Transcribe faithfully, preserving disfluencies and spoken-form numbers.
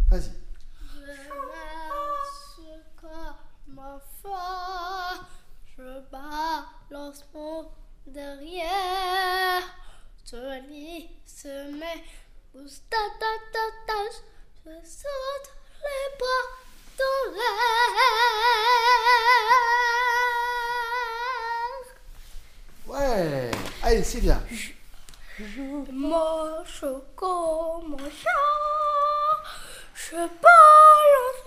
Vas-y. Je laisse comme un phare, je balance mon derrière. Je lisse mes moustaches, je saute les bras dans l'air. Ouais. Allez, c'est bien. Je marche comme un chat, je balance